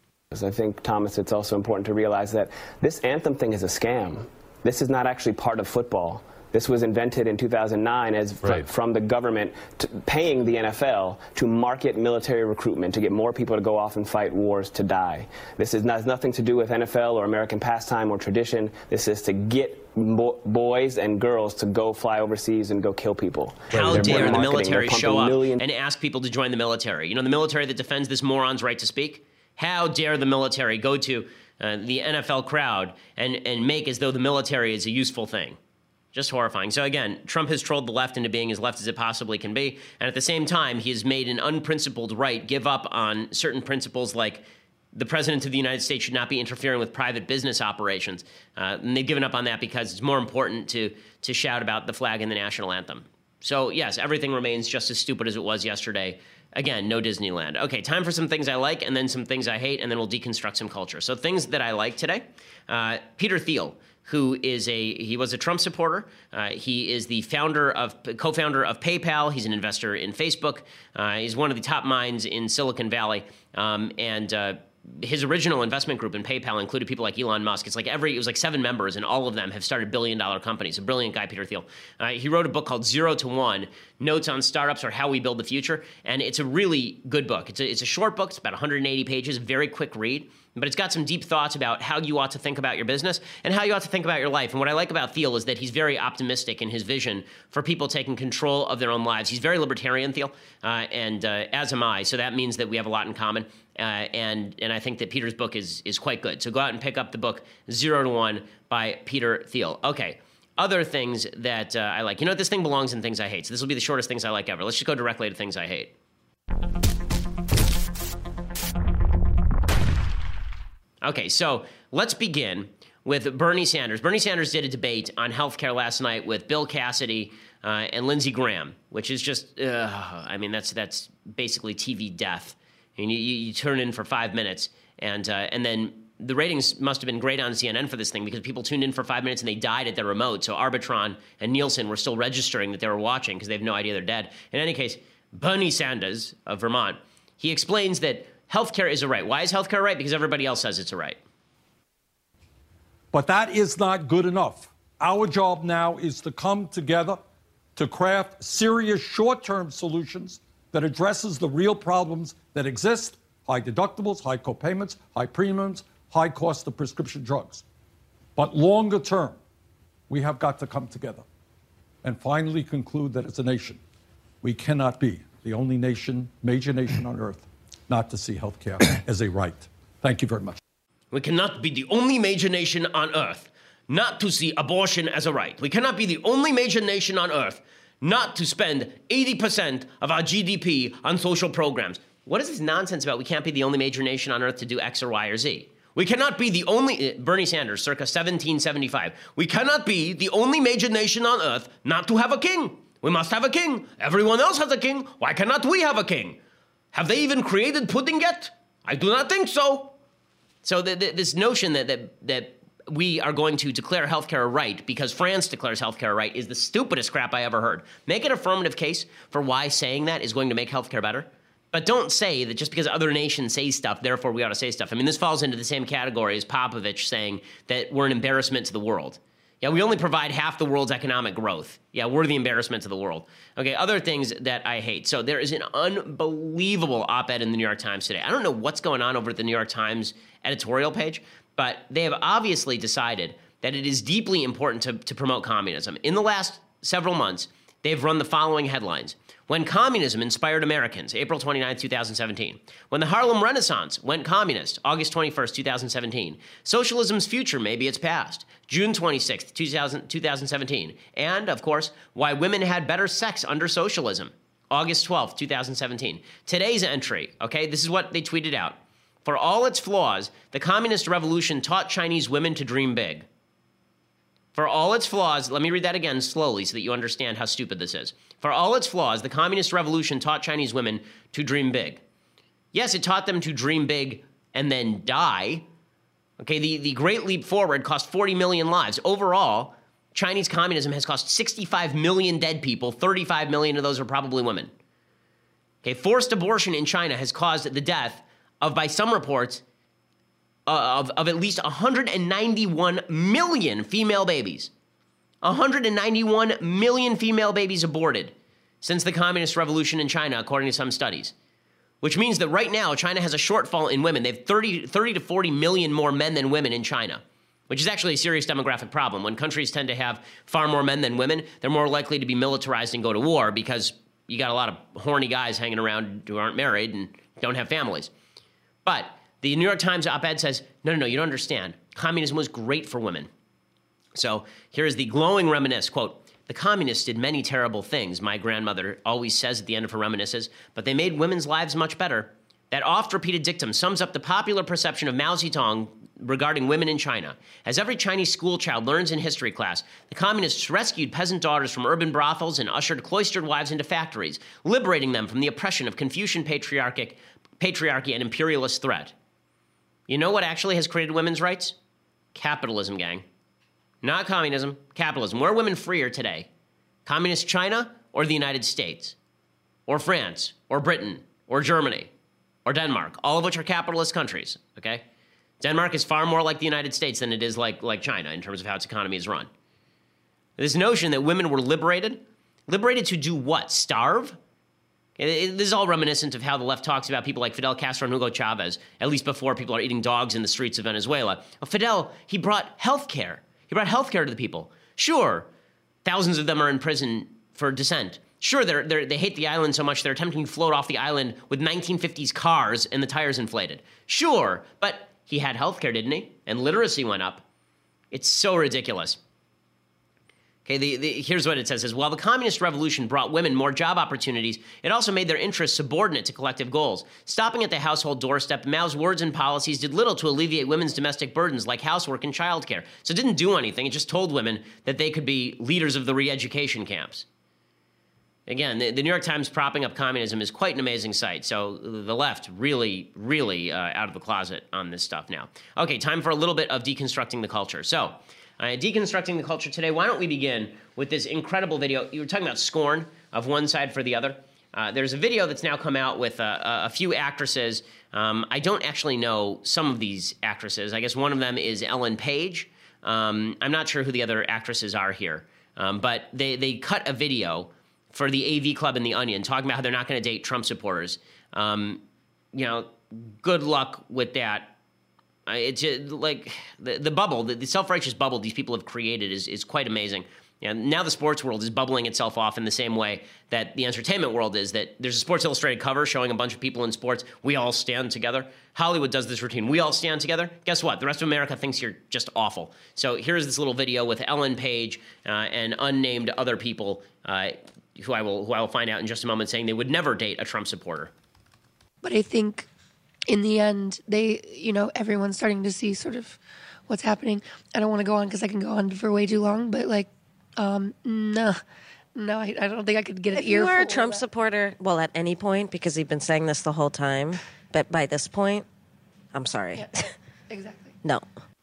I think, Thomas, it's also important to realize that this anthem thing is a scam. This is not actually part of football. This was invented in two thousand nine as right. fr from the government to paying the N F L to market military recruitment, to get more people to go off and fight wars to die. This is not, has nothing to do with N F L or American pastime or tradition. This is to get bo boys and girls to go fly overseas and go kill people. How They're dare the military show up million and ask people to join the military? You know, the military that defends this moron's right to speak? How dare the military go to uh, the N F L crowd and, and make as though the military is a useful thing? Just horrifying. So again, Trump has trolled the left into being as left as it possibly can be. And at the same time, he has made an unprincipled right give up on certain principles like the president of the United States should not be interfering with private business operations. Uh, and they've given up on that because it's more important to, to shout about the flag and the national anthem. So yes, everything remains just as stupid as it was yesterday. Again, no Disneyland. Okay, time for some things I like and then some things I hate, and then we'll deconstruct some culture. So things that I like today, uh, Peter Thiel, who is a, he was a Trump supporter. Uh, he is the founder of, co-founder of PayPal. He's an investor in Facebook. Uh, he's one of the top minds in Silicon Valley. Um, and uh, his original investment group in PayPal included people like Elon Musk. It's like every, it was like seven members, and all of them have started billion dollar companies. A brilliant guy, Peter Thiel. Uh, he wrote a book called Zero to One, Notes on Startups or How We Build the Future. And it's a really good book. It's a, it's a short book. It's about one hundred eighty pages, very quick read. But it's got some deep thoughts about how you ought to think about your business and how you ought to think about your life. And what I like about Thiel is that he's very optimistic in his vision for people taking control of their own lives. He's very libertarian, Thiel, uh, and uh, as am I. So that means that we have a lot in common. Uh, and and I think that Peter's book is is quite good. So go out and pick up the book Zero to One by Peter Thiel. Okay. Other things that uh, I like. You know what? This thing belongs in things I hate. So this will be the shortest things I like ever. Let's just go directly to things I hate. Okay, so let's begin with Bernie Sanders. Bernie Sanders did a debate on healthcare last night with Bill Cassidy uh, and Lindsey Graham, which is just, uh, I mean, that's that's basically T V death. And you, you, you turn in for five minutes, and uh, and then the ratings must have been great on C N N for this thing because people tuned in for five minutes and they died at their remote. So Arbitron and Nielsen were still registering that they were watching because they have no idea they're dead. In any case, Bernie Sanders of Vermont, he explains that healthcare is a right. Why is healthcare a right? Because everybody else says it's a right. But that is not good enough. Our job now is to come together to craft serious short-term solutions that addresses the real problems that exist: high deductibles, high copayments, high premiums, high cost of prescription drugs. But longer term, we have got to come together and finally conclude that as a nation, we cannot be the only nation, major nation on earth, not to see healthcare as a right. Thank you very much. We cannot be the only major nation on earth not to see abortion as a right. We cannot be the only major nation on earth not to spend eighty percent of our G D P on social programs. What is this nonsense about we can't be the only major nation on earth to do X or Y or Z? We cannot be the only, Bernie Sanders, circa seventeen seventy-five. We cannot be the only major nation on earth not to have a king. We must have a king. Everyone else has a king. Why cannot we have a king? Have they even created pudding yet? I do not think so. So the, the, this notion that, that that we are going to declare healthcare a right because France declares healthcare a right is the stupidest crap I ever heard. Make an affirmative case for why saying that is going to make healthcare better. But don't say that just because other nations say stuff, therefore we ought to say stuff. I mean, this falls into the same category as Popovich saying that we're an embarrassment to the world. Yeah, we only provide half the world's economic growth. Yeah, we're the embarrassment to the world. Okay, other things that I hate. So there is an unbelievable op-ed in the New York Times today. I don't know what's going on over at the New York Times editorial page, but they have obviously decided that it is deeply important to, to promote communism. In the last several months, they've run the following headlines. When communism inspired Americans, April twenty-ninth, two thousand seventeen. When the Harlem Renaissance went communist, August twenty-first, two thousand seventeen. Socialism's future may be its past, June twenty-sixth, two thousand seventeen. And, of course, why women had better sex under socialism, August twelfth, two thousand seventeen. Today's entry, okay, this is what they tweeted out. For all its flaws, the communist revolution taught Chinese women to dream big. For all its flaws, let me read that again slowly so that you understand how stupid this is. For all its flaws, the communist revolution taught Chinese women to dream big. Yes, it taught them to dream big and then die. Okay, the, the Great Leap Forward cost forty million lives. Overall, Chinese communism has cost sixty-five million dead people. thirty-five million of those are probably women. Okay, forced abortion in China has caused the death of, by some reports, uh, of, of at least one hundred ninety-one million female babies. one hundred ninety-one million female babies aborted since the communist revolution in China, according to some studies. Which means that right now, China has a shortfall in women. They have thirty, thirty to forty million more men than women in China, which is actually a serious demographic problem. When countries tend to have far more men than women, they're more likely to be militarized and go to war because you got a lot of horny guys hanging around who aren't married and don't have families. But the New York Times op-ed says, no, no, no, you don't understand. Communism was great for women. So here's the glowing reminisce, quote, the communists did many terrible things, my grandmother always says at the end of her reminiscences, but they made women's lives much better. That oft-repeated dictum sums up the popular perception of Mao Zedong regarding women in China. As every Chinese schoolchild learns in history class, the communists rescued peasant daughters from urban brothels and ushered cloistered wives into factories, liberating them from the oppression of Confucian patriarchic, patriarchy and imperialist threat. You know what actually has created women's rights? Capitalism, gang. Not communism, capitalism. Where are women freer today? Communist China or the United States? Or France, or Britain, or Germany, or Denmark, all of which are capitalist countries, okay? Denmark is far more like the United States than it is like, like China in terms of how its economy is run. This notion that women were liberated, liberated to do what? Starve? This is all reminiscent of how the left talks about people like Fidel Castro and Hugo Chavez, at least before people are eating dogs in the streets of Venezuela. Well, Fidel, he brought health care. He brought health care to the people. Sure, thousands of them are in prison for dissent. Sure, they're, they're, they hate the island so much they're attempting to float off the island with nineteen fifties cars and the tires inflated. Sure, but he had health care, didn't he? And literacy went up. It's so ridiculous. Okay, the, the, here's what it says. It says, while the communist revolution brought women more job opportunities, it also made their interests subordinate to collective goals. Stopping at the household doorstep, Mao's words and policies did little to alleviate women's domestic burdens like housework and childcare. So it didn't do anything. It just told women that they could be leaders of the re-education camps. Again, the, the New York Times propping up communism is quite an amazing sight. So the left really, really uh, out of the closet on this stuff now. Okay, time for a little bit of deconstructing the culture. So... Uh, deconstructing the culture today, why don't we begin with this incredible video. You were talking about scorn of one side for the other. Uh, there's a video that's now come out with uh, a few actresses. Um, I don't actually know some of these actresses. I guess one of them is Ellen Page. Um, I'm not sure who the other actresses are here. Um, but they, they cut a video for the A V Club and The Onion talking about how they're not going to date Trump supporters. Um, you know, good luck with that. Uh, it's just, like the, the bubble, the, the self-righteous bubble these people have created is, is quite amazing. And now the sports world is bubbling itself off in the same way that the entertainment world is, that there's a Sports Illustrated cover showing a bunch of people in sports. We all stand together. Hollywood does this routine. We all stand together. Guess what? The rest of America thinks you're just awful. So here's this little video with Ellen Page uh, and unnamed other people uh, who I will who I will find out in just a moment, saying they would never date a Trump supporter. But I think in the end, they, you know, everyone's starting to see sort of what's happening. I don't want to go on because I can go on for way too long, but like, um, no, no, I, I don't think I could get an if earful. If you are a Trump supporter, well, at any point, because you've been saying this the whole time, but by this point, I'm sorry. Yeah, exactly. No.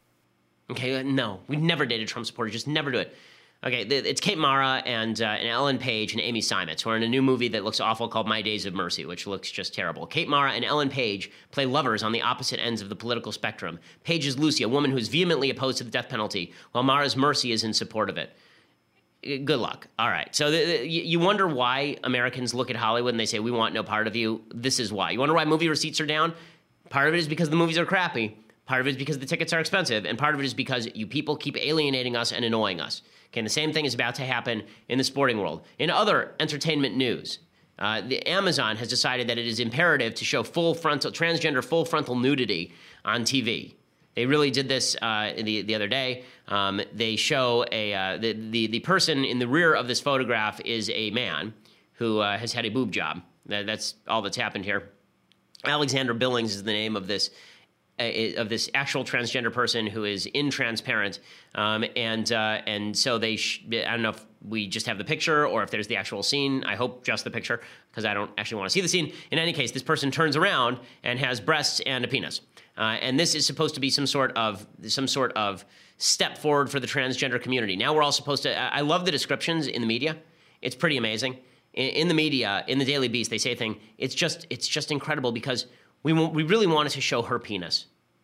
Okay, no, we never dated Trump supporters. Just never do it. Okay, it's Kate Mara and, uh, and Ellen Page and Amy Simons, who are in a new movie that looks awful called My Days of Mercy, which looks just terrible. Kate Mara and Ellen Page play lovers on the opposite ends of the political spectrum. Page is Lucy, a woman who is vehemently opposed to the death penalty, while Mara's Mercy is in support of it. Good luck. All right, so the, the, you wonder why Americans look at Hollywood and they say, we want no part of you. This is why. You wonder why movie receipts are down? Part of it is because the movies are crappy. Part of it is because the tickets are expensive. And part of it is because you people keep alienating us and annoying us. Okay, and the same thing is about to happen in the sporting world. In other entertainment news, uh, the Amazon has decided that it is imperative to show full frontal, transgender full frontal nudity on T V. They really did this uh, the, the other day. Um, they show a uh, the, the, the person in the rear of this photograph is a man who uh, has had a boob job. That, that's all that's happened here. Alexander Billings is the name of this of this actual transgender person who is intransparent, um, and uh, and so they, sh- I don't know if we just have the picture or if there's the actual scene. I hope just the picture, because I don't actually want to see the scene. In any case, this person turns around and has breasts and a penis, uh, and this is supposed to be some sort of some sort of step forward for the transgender community. Now we're all supposed to. I love the descriptions in the media. It's pretty amazing. In, in the media, in the Daily Beast, they say a thing. It's just it's just incredible because we we really wanted to show her penis.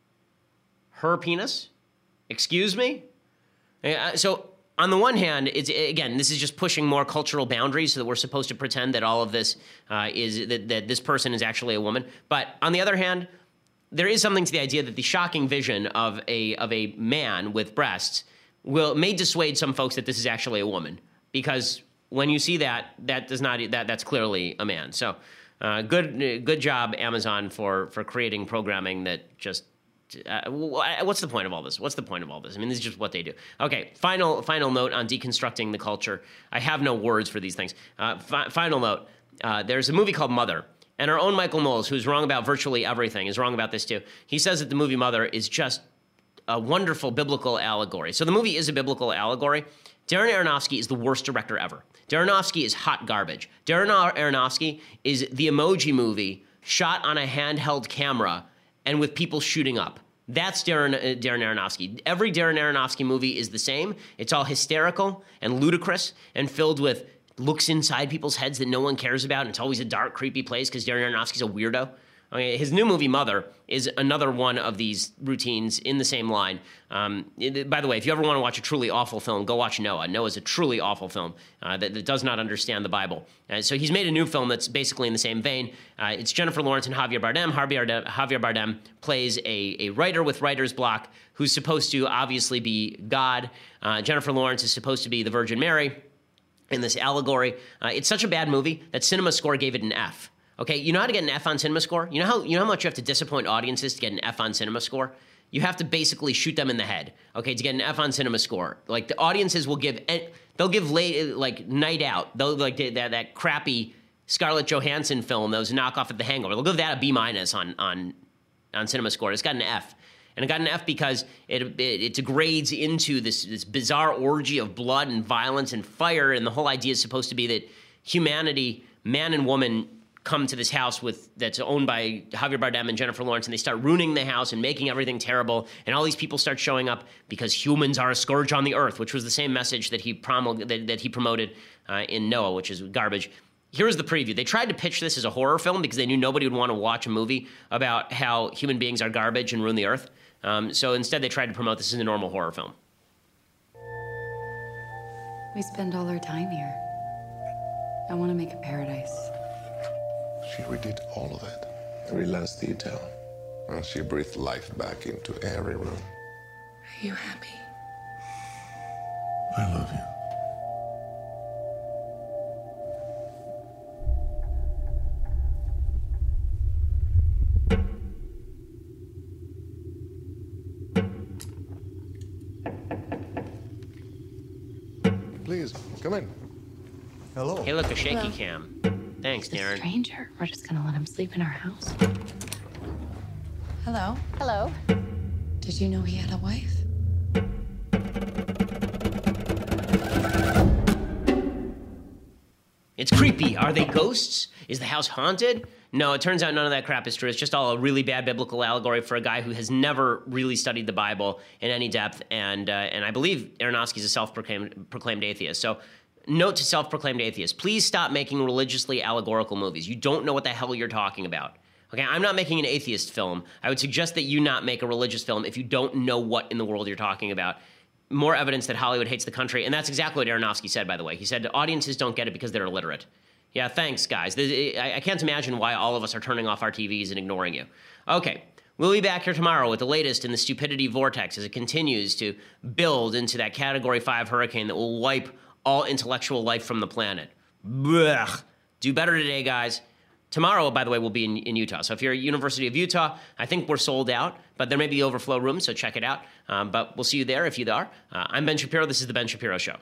Her penis? Excuse me? Uh, so on the one hand, it's again, this is just pushing more cultural boundaries so that we're supposed to pretend that all of this uh, is that, that this person is actually a woman. But on the other hand, there is something to the idea that the shocking vision of a of a man with breasts will may dissuade some folks that this is actually a woman, because when you see that, that does not that that's clearly a man. So uh, good good job, Amazon, for for creating programming that just. Uh, what's the point of all this? What's the point of all this? I mean, this is just what they do. Okay, final final note on deconstructing the culture. I have no words for these things. Uh, fi- final note, uh, there's a movie called Mother, and our own Michael Knowles, who's wrong about virtually everything, is wrong about this too. He says that the movie Mother is just a wonderful biblical allegory. So the movie is a biblical allegory. Darren Aronofsky is the worst director ever. Darren Aronofsky is hot garbage. Darren Aronofsky is the Emoji Movie shot on a handheld camera and with people shooting up. That's Darren, uh, Darren Aronofsky. Every Darren Aronofsky movie is the same. It's all hysterical and ludicrous and filled with looks inside people's heads that no one cares about, and it's always a dark, creepy place because Darren Aronofsky's a weirdo. Okay, his new movie, Mother, is another one of these routines in the same line. Um, it, by the way, if you ever want to watch a truly awful film, go watch Noah. Noah's a truly awful film uh, that, that does not understand the Bible. Uh, so he's made a new film that's basically in the same vein. Uh, it's Jennifer Lawrence and Javier Bardem. Javier Bardem, Javier Bardem plays a, a writer with writer's block who's supposed to obviously be God. Uh, Jennifer Lawrence is supposed to be the Virgin Mary in this allegory. Uh, it's such a bad movie that CinemaScore gave it an F. Okay, you know how to get an F on CinemaScore? You know how you know how much you have to disappoint audiences to get an F on CinemaScore? you have to basically shoot them in the head, okay, to get an F on Cinema Score. Like, the audiences will give, they'll give late, like Night Out, they'll like that that crappy Scarlett Johansson film that was a knockoff of The Hangover. They'll give that a B minus on on on Cinema Score. It's got an F. And it got an F because it, it it degrades into this this bizarre orgy of blood and violence and fire, and the whole idea is supposed to be that humanity, man and woman, come to this house with that's owned by Javier Bardem and Jennifer Lawrence, and they start ruining the house and making everything terrible, and all these people start showing up because humans are a scourge on the earth, which was the same message that he promulg- that, that he promoted uh, in Noah, which is garbage. Here's the preview. They tried to pitch this as a horror film because they knew nobody would want to watch a movie about how human beings are garbage and ruin the earth. Um, so instead, they tried to promote this as a normal horror film. We spend all our time here. I want to make a paradise. She redid all of that, every last detail. And she breathed life back into every room. Are you happy? I love you. Please, come in. Hello. Hey, look, a shaky Hello. cam. Thanks, He's a Darren. stranger. We're just gonna let him sleep in our house. Hello. Hello. Did you know he had a wife? It's creepy. Are they ghosts? Is the house haunted? No, it turns out none of that crap is true. It's just all a really bad biblical allegory for a guy who has never really studied the Bible in any depth. And uh, and I believe Aronofsky's a self-proclaimed proclaimed atheist. So note to self-proclaimed atheists, please stop making religiously allegorical movies. You don't know what the hell you're talking about. Okay, I'm not making an atheist film. I would suggest that you not make a religious film if you don't know what in the world you're talking about. More evidence that Hollywood hates the country. And that's exactly what Aronofsky said, by the way. He said audiences don't get it because they're illiterate. Yeah, thanks, guys. I can't imagine why all of us are turning off our T Vs and ignoring you. Okay, we'll be back here tomorrow with the latest in the stupidity vortex as it continues to build into that Category five hurricane that will wipe all intellectual life from the planet. Blech. Do better today, guys. Tomorrow, by the way, we'll be in, in Utah. So if you're at University of Utah, I think we're sold out, but there may be overflow rooms, so check it out. Um, but we'll see you there if you are. Uh, I'm Ben Shapiro. This is The Ben Shapiro Show.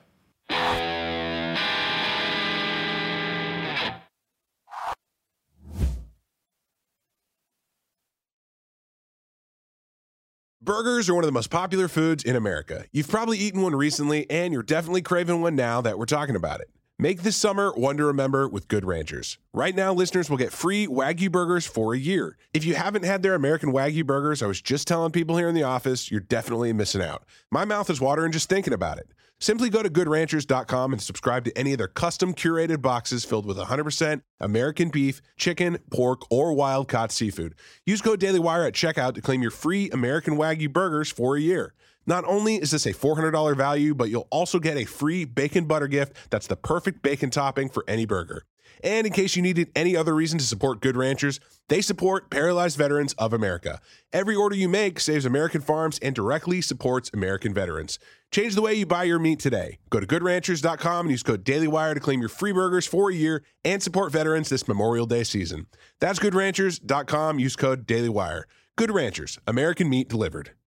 Burgers are one of the most popular foods in America. You've probably eaten one recently, and you're definitely craving one now that we're talking about it. Make this summer one to remember with Good Ranchers. Right now, listeners will get free Wagyu burgers for a year. If you haven't had their American Wagyu burgers, I was just telling people here in the office, you're definitely missing out. My mouth is watering just thinking about it. Simply go to good ranchers dot com and subscribe to any of their custom curated boxes filled with one hundred percent American beef, chicken, pork, or wild-caught seafood. Use code DailyWire at checkout to claim your free American Wagyu burgers for a year. Not only is this a four hundred dollars value, but you'll also get a free bacon butter gift that's the perfect bacon topping for any burger. And in case you needed any other reason to support Good Ranchers, they support Paralyzed Veterans of America. Every order you make saves American farms and directly supports American veterans. Change the way you buy your meat today. Go to good ranchers dot com and use code DailyWire to claim your free burgers for a year and support veterans this Memorial Day season. That's good ranchers dot com. Use code DailyWire. Good Ranchers, American meat delivered.